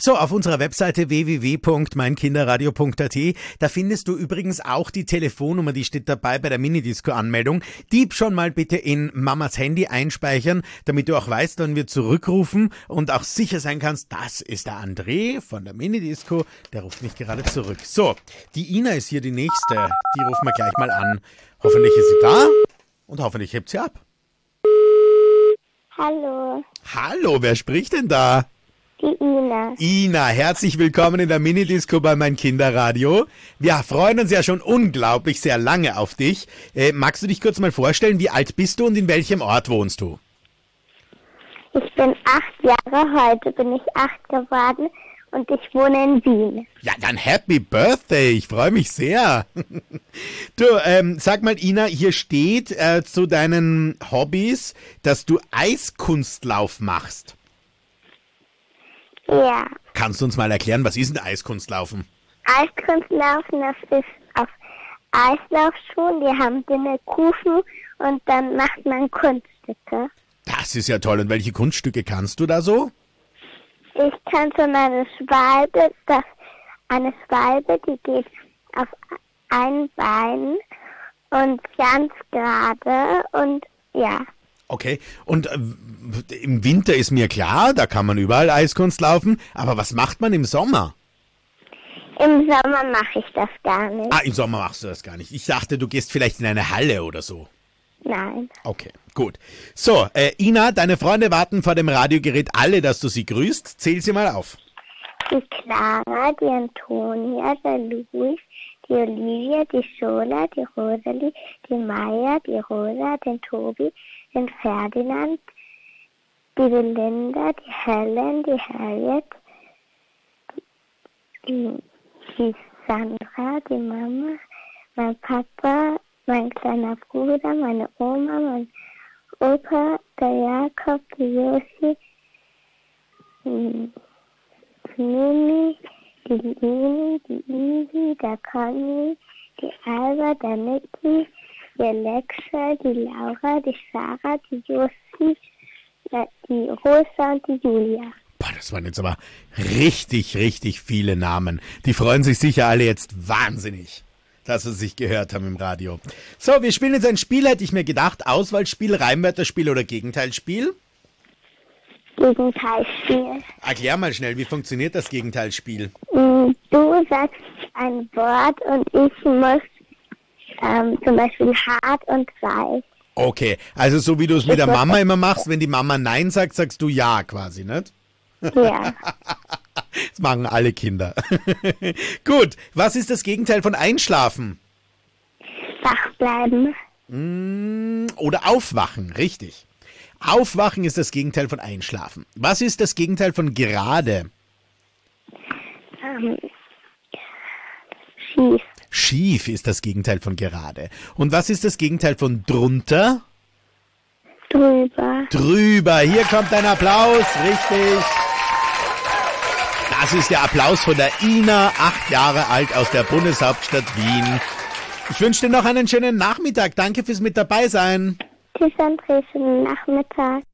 So, auf unserer Webseite www.meinkinderradio.at, da findest du übrigens auch die Telefonnummer, die steht dabei bei der Minidisco-Anmeldung. Die schon mal bitte in Mamas Handy einspeichern, damit du auch weißt, wann wir zurückrufen und auch sicher sein kannst, das ist der André von der Minidisco, der ruft mich gerade zurück. So, die Ina ist hier die Nächste, die rufen wir gleich mal an. Hoffentlich ist sie da und hoffentlich hebt sie ab. Hallo, Hallo, wer spricht denn da? die Ina. Ina, herzlich willkommen in der Minidisco bei Mein Kinderradio. Wir freuen uns ja schon unglaublich sehr lange auf dich. Magst du dich kurz mal vorstellen, wie alt bist du und in welchem Ort wohnst du? Ich bin 8 Jahre, heute bin ich 8 geworden und ich wohne in Wien. Ja, dann Happy Birthday, ich freue mich sehr. Du, sag mal Ina, hier steht zu deinen Hobbys, dass du Eiskunstlauf machst. Ja, Kannst du uns mal erklären, was ist denn Eiskunstlaufen? Eiskunstlaufen, das ist auf Eislaufschuhen, die haben dünne Kufen und dann macht man Kunststücke. Das ist ja toll. Und welche Kunststücke kannst du da so? Ich kann schon eine Schwalbe, die geht auf ein Bein und ganz gerade und ja. Okay, und im Winter ist mir klar, da kann man überall Eiskunst laufen, aber was macht man im Sommer? Im Sommer mache ich das gar nicht. Ah, im Sommer machst du das gar nicht. Ich dachte, du gehst vielleicht in eine Halle oder so. Nein. Okay, gut. So, Ina, deine Freunde warten vor dem Radiogerät alle, dass du sie grüßt. Zähl sie mal auf. Die Clara, die Antonia, der Luis, die Olivia, die Schola, die Rosalie, die Maya, die Rosa, den Tobi, den Ferdinand, die Belinda, die Helen, die Harriet, die Sandra, die Mama, mein Papa, mein kleiner Bruder, meine Oma, mein Opa, der Jakob, die Josi, Mimi, die Lini, die Ivy, der Conny, die Alba, der Niki, die Alexa, die Laura, die Sarah, die Josi, die Rosa und die Julia. Boah, das waren jetzt aber richtig, richtig viele Namen. Die freuen sich sicher alle jetzt wahnsinnig, dass sie sich gehört haben im Radio. So, wir spielen jetzt ein Spiel, hätte ich mir gedacht. Auswahlspiel, Reimwörterspiel oder Gegenteilspiel? Gegenteilspiel. Erklär mal schnell, wie funktioniert das Gegenteilspiel? Du sagst ein Wort und ich muss zum Beispiel hart und weich. Okay, also so wie du es mit der Mama immer machst, wenn die Mama Nein sagt, sagst du Ja quasi, nicht? Ja, Das machen alle Kinder. Gut, was ist das Gegenteil von Einschlafen? wach bleiben. Oder Aufwachen, richtig. Aufwachen ist das Gegenteil von Einschlafen. Was ist das Gegenteil von gerade? Schief. Schief ist das Gegenteil von gerade. Und was ist das Gegenteil von drunter? Drüber. Drüber. Hier kommt ein Applaus, richtig. Das ist der Applaus von der Ina, 8 Jahre alt aus der Bundeshauptstadt Wien. Ich wünsche dir noch einen schönen Nachmittag. Danke fürs mit dabei sein. Tschüss, André, schönen Nachmittag.